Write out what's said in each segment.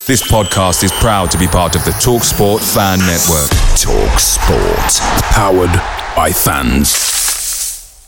This podcast is proud to be part of the TalkSport Fan Network. TalkSport. Powered by fans.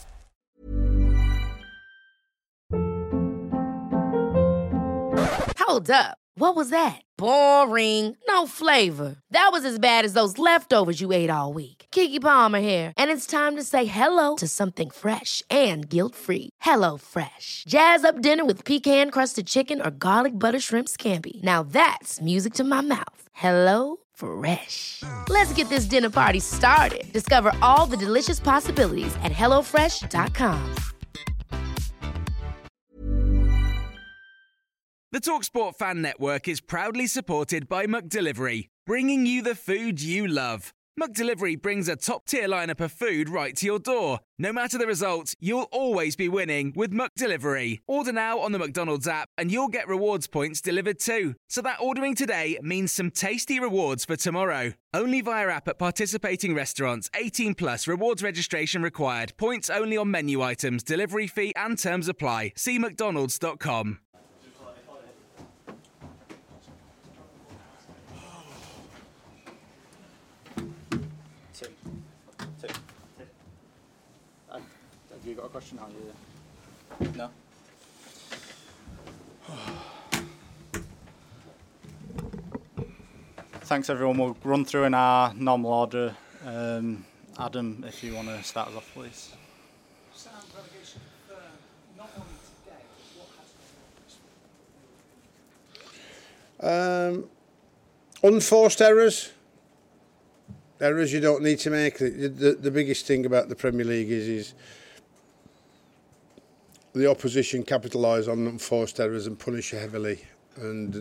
Hold up. What was that? Boring. No flavor. That was as bad as those leftovers you ate all week. Keke Palmer here. And it's time to say hello to something fresh and guilt-free. Hello Fresh. Jazz up dinner with pecan-crusted chicken or garlic butter shrimp scampi. Now that's music to my mouth. Hello Fresh. Let's get this dinner party started. Discover all the delicious possibilities at hellofresh.com. The TalkSport Fan Network is proudly supported by McDelivery, bringing you the food you love. McDelivery brings a top-tier lineup of food right to your door. No matter the result, you'll always be winning with McDelivery. Order now on the McDonald's app and you'll get rewards points delivered too. So that ordering today means some tasty rewards for tomorrow. Only via app at participating restaurants. 18 plus rewards registration required. Points only on menu items. Delivery fee and terms apply. See mcdonalds.com. Have you got a question? No. Thanks everyone. We'll run through in our normal order. Adam, if you want to start us off, please. Sound relegation not only today, what has unforced errors you don't need to make. The biggest thing about the Premier League is the opposition capitalise on unforced errors and punish you heavily, and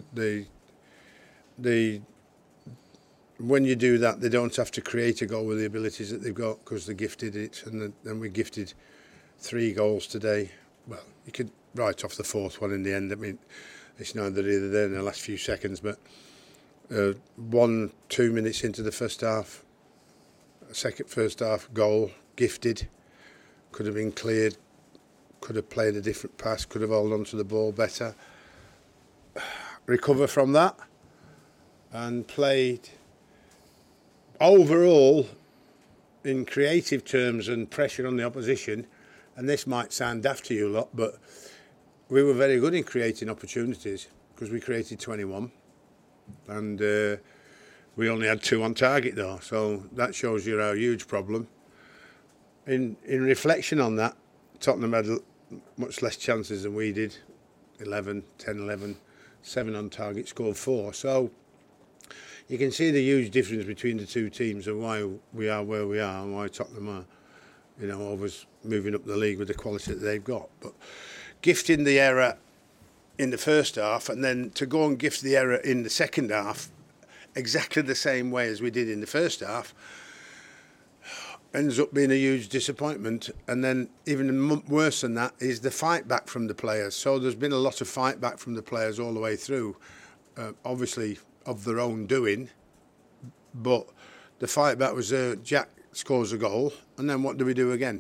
when you do that, they don't have to create a goal with the abilities that they've got because they gifted it, and then we gifted 3 goals today. Well, you could write off the 4th one in the end. I mean, it's neither here there in the last few seconds, but 2 minutes into the first half, first half goal gifted, could have been cleared, could have played a different pass, could have held on to the ball better, recover from that, and played overall in creative terms and pressure on the opposition. And this might sound daft to you lot, but we were very good in creating opportunities because we created 21 and we only had 2 on target though, so that shows you our huge problem. In reflection on that, Tottenham had much less chances than we did, 10, 11, 7 on target, scored 4. So you can see the huge difference between the two teams and why we are where we are and why Tottenham are, always moving up the league with the quality that they've got. But gifting the error in the first half and then to go and gift the error in the second half exactly the same way as we did in the first half ends up being a huge disappointment. And then even worse than that is the fight back from the players. So there's been a lot of fight back from the players all the way through, obviously of their own doing, but the fight back was Jack scores a goal, and then what do we do again?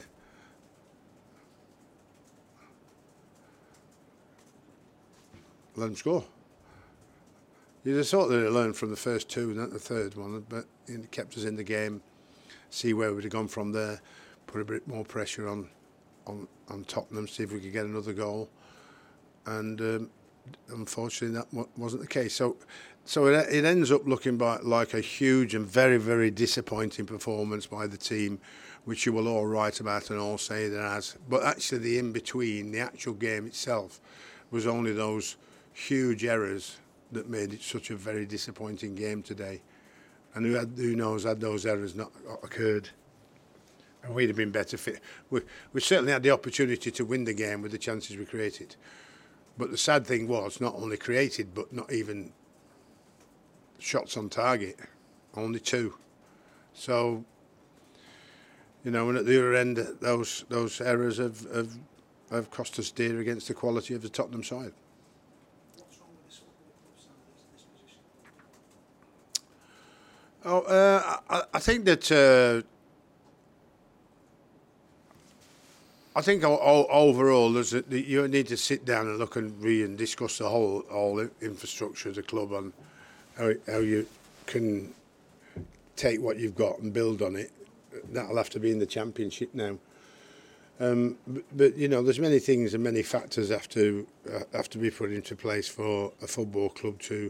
Let him score. You'd have thought that they learned from the first 2 and not the third one, but it kept us in the game. See where we'd have gone from there. Put a bit more pressure on Tottenham, see if we could get another goal. And unfortunately, that wasn't the case. So it ends up looking like a huge and very, very disappointing performance by the team, which you will all write about and all say that as. But actually, the in-between, the actual game itself, was only those huge errors that made it such a very disappointing game today. And who knows, had those errors not occurred, and we'd have been better fit. We certainly had the opportunity to win the game with the chances we created. But the sad thing was, not only created, but not even shots on target, only 2. So, and at the other end, those errors have cost us dear against the quality of the Tottenham side. What's wrong with this position? I think that I think overall, you need to sit down and look and discuss the whole infrastructure of the club on how you can take what you've got and build on it. That'll have to be in the Championship now. But you know, there's many things and many factors have to be put into place for a football club to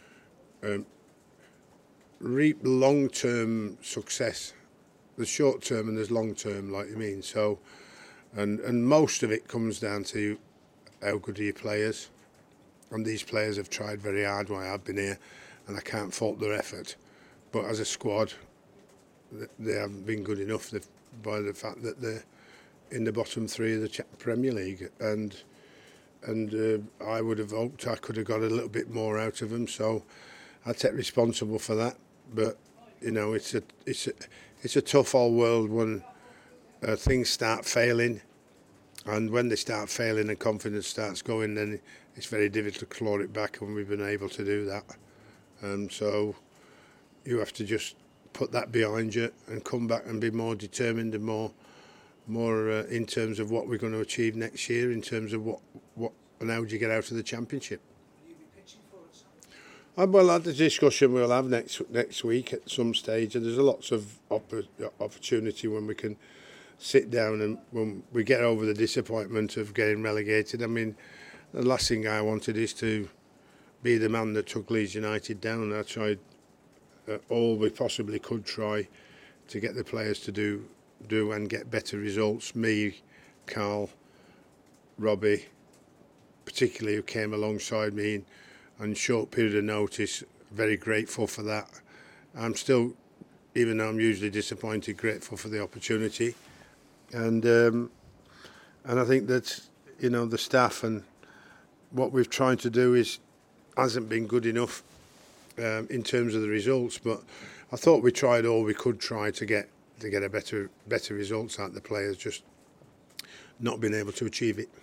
reap long-term success. There's short-term and there's long-term, like you mean. So, and most of it comes down to how good are your players. And these players have tried very hard while I've been here, and I can't fault their effort. But as a squad, they haven't been good enough by the fact that they're in the bottom three of the Premier League, and I would have hoped I could have got a little bit more out of them. So I take responsible for that. But you know, it's a tough old world when things start failing, and when they start failing and confidence starts going, then it's very difficult to claw it back, and we've been able to do that. So you have to just put that behind you and come back and be more determined and more in terms of what we're going to achieve next year, in terms of what and how do you get out of the Championship. Will you be pitching for it? Well, that's a discussion we'll have next week at some stage, and there's lots of opportunity when we can sit down and when we get over the disappointment of getting relegated. I mean, the last thing I wanted is to be the man that took Leeds United down. I tried all we possibly could try to get the players to do and get better results. Me, Carl, Robbie, particularly, who came alongside me in short period of notice, very grateful for that. I'm still, even though I'm usually disappointed, grateful for the opportunity. And I think that, you know, the staff and what we've tried to do hasn't been good enough in terms of the results, but I thought we tried all we could try to get a better results out of the players, just not been able to achieve it.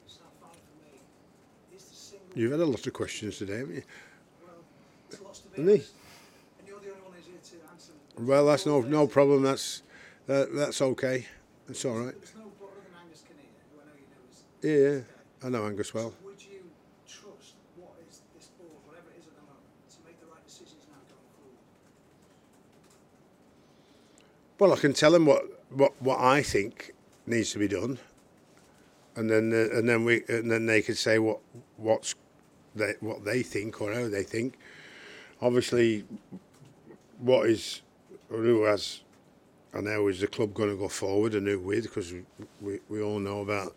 You've had a lot of questions today, haven't you? Well, there's lots to be honest, and you're the only one who's here to answer them. Well, that's no problem. That's okay. It's all right. There's no blood other than Angus Kinnear, who I know you know is Yeah, I know Angus well. Would you trust what is this board, whatever it is at the moment, to make the right decisions now going forward? Well, I can tell them what I think needs to be done, and then they could say what they think or how they think. Obviously, who has and how is the club going to go forward and who with? Because we all know about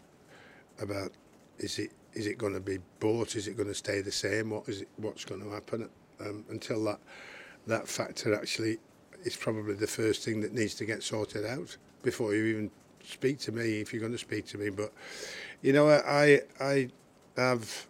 is it going to be bought? Is it going to stay the same? What's going to happen? Until that factor actually is probably the first thing that needs to get sorted out before you even speak to me, if you're going to speak to me. But you know, I have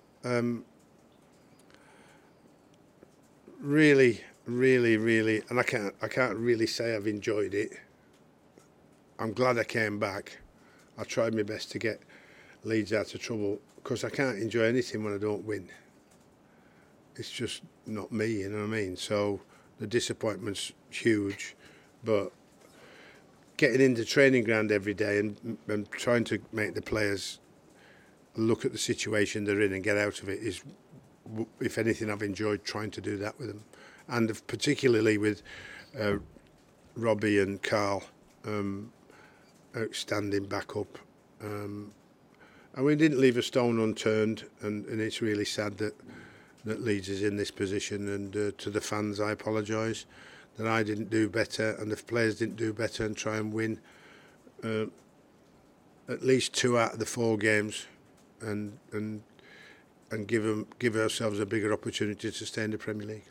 really, and I can't really say I've enjoyed it. I'm glad I came back. I tried my best to get Leeds out of trouble, because I can't enjoy anything when I don't win. It's just not me, you know what I mean? So the disappointment's huge, but getting into training ground every day and trying to make the players look at the situation they're in and get out of it is, if anything, I've enjoyed trying to do that with them. And particularly with Robbie and Carl outstanding backup. And we didn't leave a stone unturned, and it's really sad that Leeds is in this position. And to the fans, I apologise that I didn't do better and the players didn't do better and try and win at least 2 out of the 4 games and give ourselves a bigger opportunity to stay in the Premier League.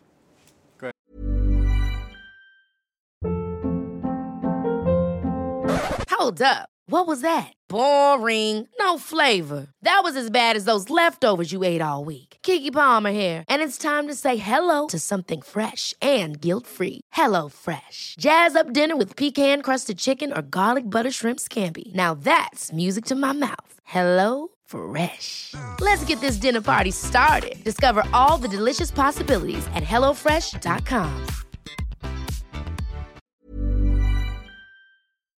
Hold up. What was that? Boring. No flavor. That was as bad as those leftovers you ate all week. Keke Palmer here, and it's time to say hello to something fresh and guilt-free. Hello Fresh. Jazz up dinner with pecan-crusted chicken or garlic butter shrimp scampi. Now that's music to my mouth. Hello Fresh. Let's get this dinner party started. Discover all the delicious possibilities at HelloFresh.com. Picture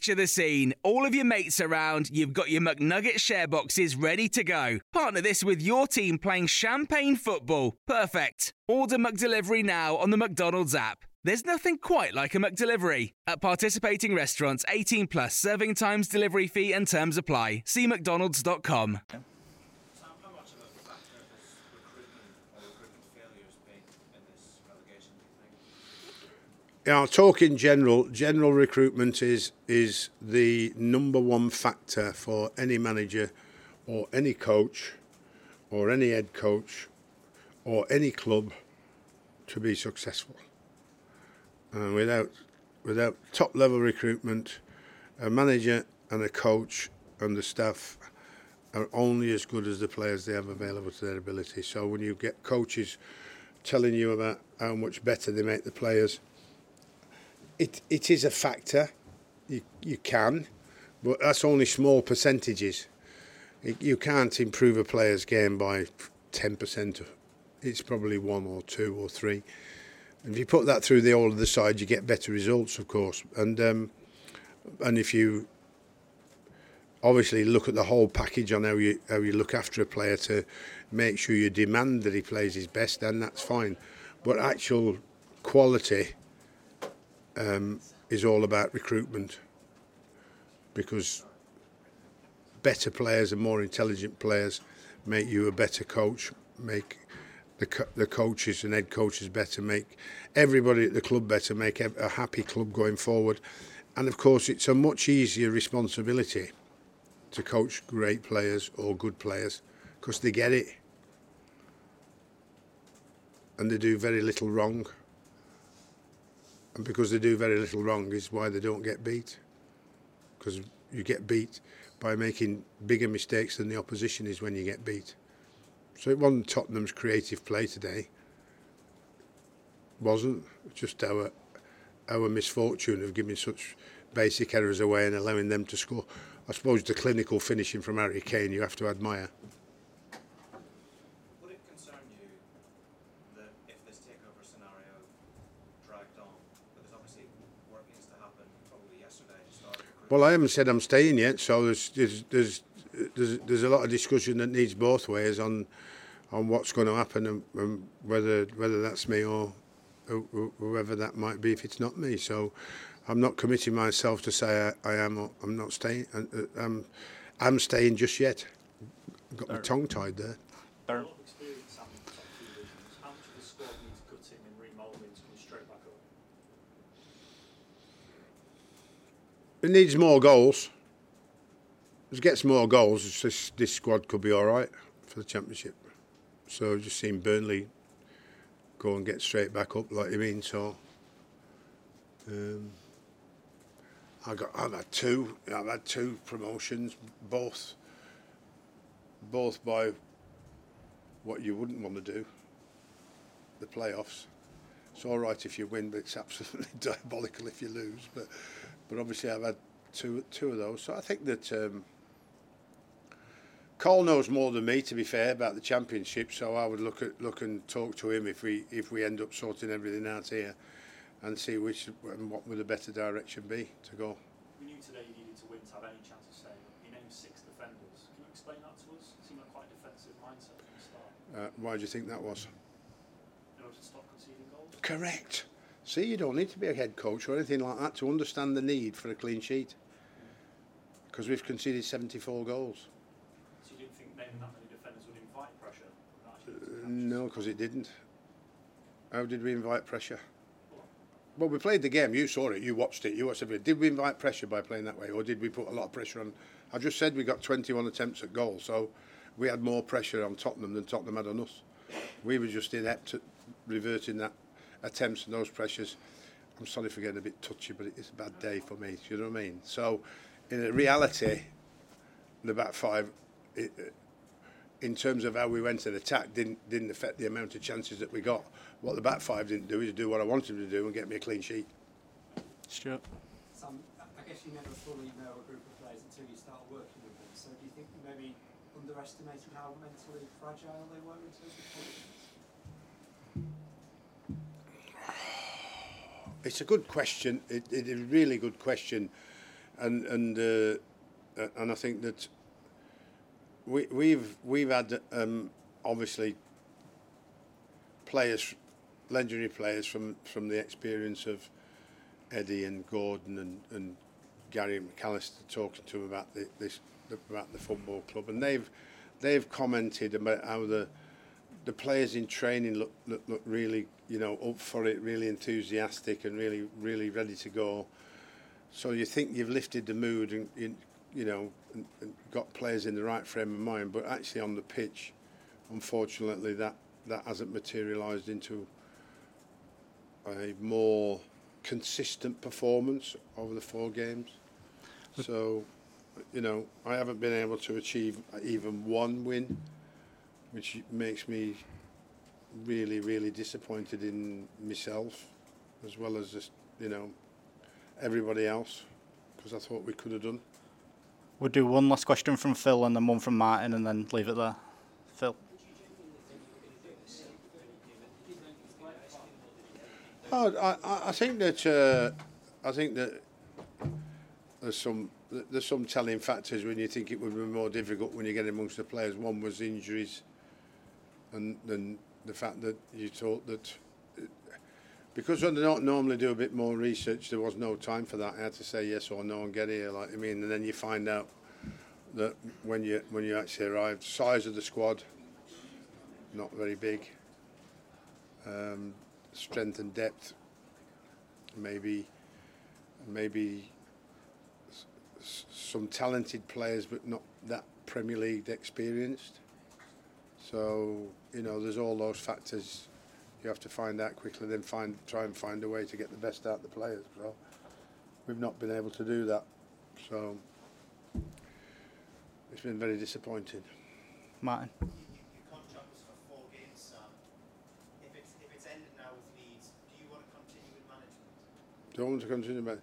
Picture the scene. All of your mates around, you've got your McNugget share boxes ready to go. Partner this with your team playing champagne football. Perfect. Order McDelivery now on the McDonald's app. There's nothing quite like a McDelivery. At participating restaurants, 18 plus, serving times, delivery fee and terms apply. See mcdonalds.com. Sam, how much of a factor has recruitment or recruitment failures been in this relegation, do you think? I'll talk in general. General recruitment is the number one factor for any manager or any coach or any head coach or any club to be successful. And without top level recruitment, a manager and a coach and the staff are only as good as the players they have available to their ability. So when you get coaches telling you about how much better they make the players, it is a factor. You can, but that's only small percentages. You can't improve a player's game by 10%. It's probably 1 or 2 or 3. And if you put that through the whole of the side, you get better results, of course. And if you obviously look at the whole package on how you look after a player to make sure you demand that he plays his best, then that's fine. But actual quality is all about recruitment, because better players and more intelligent players make you a better coach, make the coaches and head coaches better, make everybody at the club better, make a happy club going forward. And of course it's a much easier responsibility to coach great players or good players, because they get it and they do very little wrong. And because they do very little wrong is why they don't get beat, because you get beat by making bigger mistakes than the opposition is when you get beat. So it wasn't Tottenham's creative play today. Wasn't just our misfortune of giving such basic errors away and allowing them to score. I suppose the clinical finishing from Harry Kane you have to admire. Would it concern you that if this takeover scenario dragged on, because obviously work needs to happen probably yesterday to start recruitment? Well, I haven't said I'm staying yet, so there's a lot of discussion that needs both ways on what's going to happen and whether that's me or whoever that might be if it's not me. So I'm not committing myself to say I am or I'm not staying. I'm staying just yet. Got my tongue tied there. A lot of experience, Sam, in the top 2 divisions. How much of the squad needs gutting and remoulding to come straight back up? It needs more goals. If it gets more goals, this squad could be all right for the Championship. So I've just seen Burnley go and get straight back up, like you mean. So I've had two promotions, both by what you wouldn't want to do, the playoffs. It's all right if you win, but it's absolutely diabolical if you lose. But obviously I've had two of those. So I think that Cole knows more than me, to be fair, about the Championship. So I would look and talk to him if we end up sorting everything out here, and see what would a better direction be to go. We knew today you needed to win to have any chance of staying. You named 6 defenders. Can you explain that to us? It seemed like quite a defensive mindset from the start. Why do you think that was? In order to stop conceding goals? Correct. See, you don't need to be a head coach or anything like that to understand the need for a clean sheet, because we've conceded 74 goals. So you didn't think naming that many defenders would invite pressure? No, because it didn't. How did we invite pressure? Well, we played the game. You saw it. You watched it. You watched everything. Did we invite pressure by playing that way, or did we put a lot of pressure on? I just said we got 21 attempts at goal, so we had more pressure on Tottenham than Tottenham had on us. We were just inept at reverting that attempts and those pressures. I'm sorry for getting a bit touchy, but it's a bad day for me. You know what I mean? So, in reality, the back five, in terms of how we went to the attack, didn't affect the amount of chances that we got. What the back five didn't do is do what I wanted him to do and get me a clean sheet. Stuart? Sam, I guess you never fully know a group of players until you start working with them. So do you think you maybe underestimated how mentally fragile they were in terms of confidence? It's a good question. It is a really good question. and I think that we've had obviously players, legendary players from the experience of Eddie and Gordon and Gary McAllister talking to him about about the football club, and they've commented about how the players in training look really, you know, up for it, really enthusiastic and really ready to go. So you think you've lifted the mood and you know and got players in the right frame of mind, but actually on the pitch, unfortunately, that hasn't materialised into a more consistent performance over the 4 games. So, you know, I haven't been able to achieve even 1 win, which makes me really disappointed in myself, as well as just, you know, everybody else, because I thought we could have done. We'll do one last question from Phil and then one from Martin, and then leave it there. Phil. I think that there's some telling factors when you think it would be more difficult when you get amongst the players. One was injuries, and then the fact that you thought that because I don't normally do a bit more research, there was no time for that. I had to say yes or no and get here, like I mean, and then you find out that when you actually arrived, size of the squad not very big. Strength and depth, maybe some talented players, but not that Premier League experienced. So, you know, there's all those factors you have to find out quickly, then try and find a way to get the best out of the players. So we've not been able to do that. So it's been very disappointing. Martin. Don't want to continue, but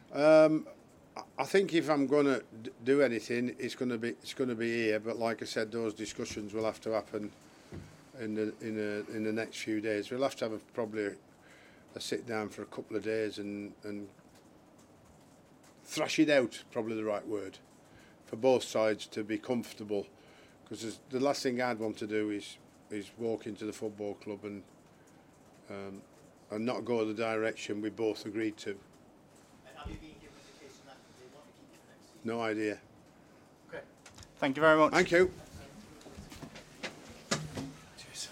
I think if I'm going to do anything, it's going to be here. But like I said, those discussions will have to happen in the next few days. We'll have to have probably a sit down for a couple of days and thrash it out. Probably the right word for both sides to be comfortable. Because the last thing I'd want to do is walk into the football club and not go the direction we both agreed to. And have you been given an indication that they want to keep you for next season? No idea. Okay. Thank you very much. Thank you. Cheers.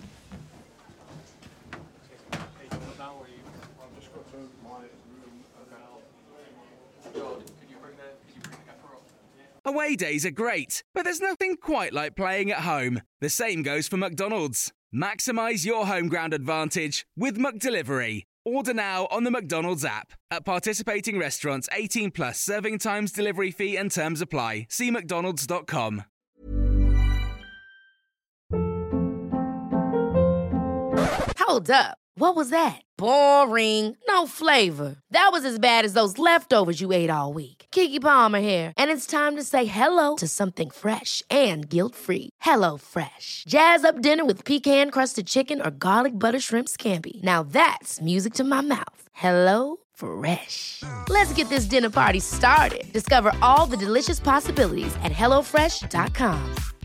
Away days are great, but there's nothing quite like playing at home. The same goes for McDonald's. Maximise your home ground advantage with McDelivery. Order now on the McDonald's app. At participating restaurants, 18 plus serving times, delivery fee and terms apply. See mcdonalds.com. Hold up. What was that? Boring. No flavor. That was as bad as those leftovers you ate all week. Keke Palmer here, and it's time to say hello to something fresh and guilt-free. Hello Fresh. Jazz up dinner with pecan-crusted chicken or garlic butter shrimp scampi. Now that's music to my mouth. Hello Fresh. Let's get this dinner party started. Discover all the delicious possibilities at HelloFresh.com.